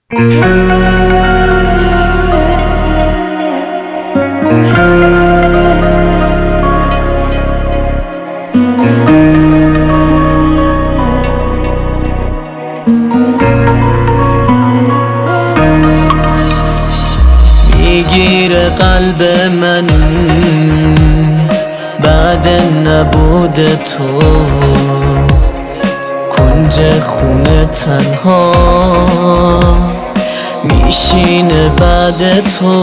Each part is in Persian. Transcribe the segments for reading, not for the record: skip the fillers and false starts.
میگیره قلب من بعد نبود تو، کنج خونه تنها میشینه بعد تو،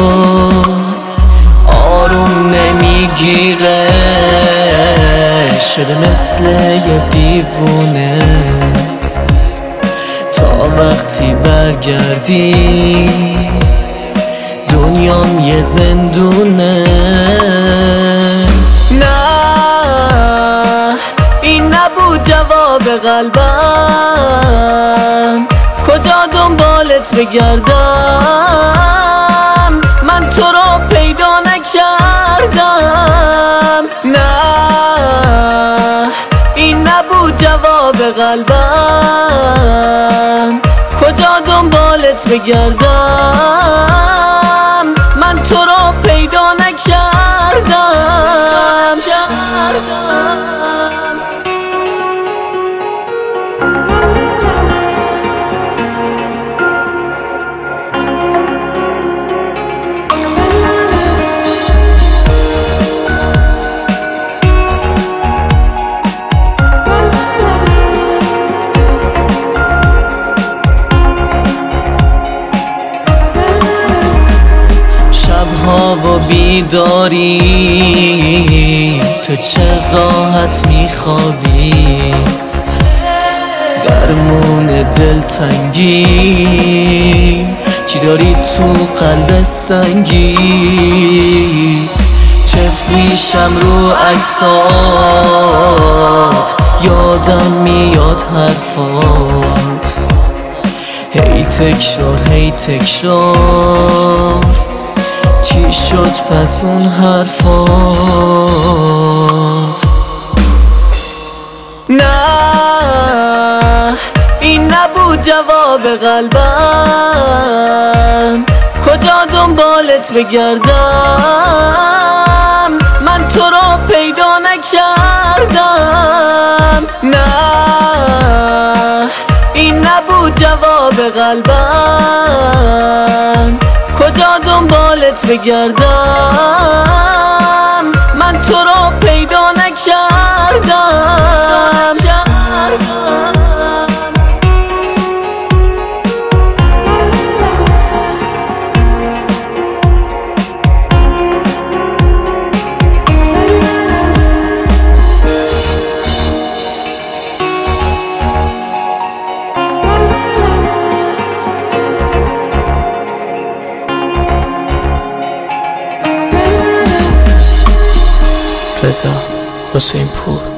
آروم نمیگیره، شده مثل یه دیوونه، تا وقتی برگردی دنیام یه زندونه. نه این نبود جواب قلبم، کجا دنبالت بگردم، من تو رو پیدا نکردم. نه این نبود جواب قلبم، کجا دنبالت بگردم، من تو رو پیدا نکردم. و بیداری تو چه راحت میخوابی، درمون دلتنگی چی داری تو قلب سنگی، چف میشم رو عکسات، یادم میاد حرفات، هی تکرار چی شد پس اون حرفات. نه این نبود جواب قلبم، کجا دنبالت بگردم، من تو رو پیدا نکردم. نه این نبود جواب قلبم، کجا دنبالت بگردم، من تو رو پیدا نکردم. رضا حسین پور.